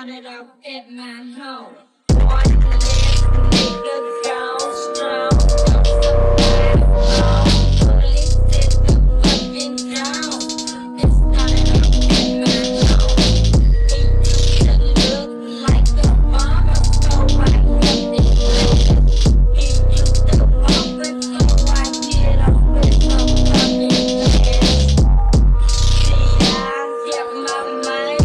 started off at my home. One less nigga gone strong. Police said the fucking down. It started off at my home. He used to look like a farmer, so I kept it clean. He used to walk it, so I get off with some fucking fast. See, I get my mind.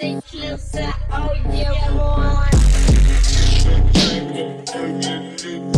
Oh, yeah, boy.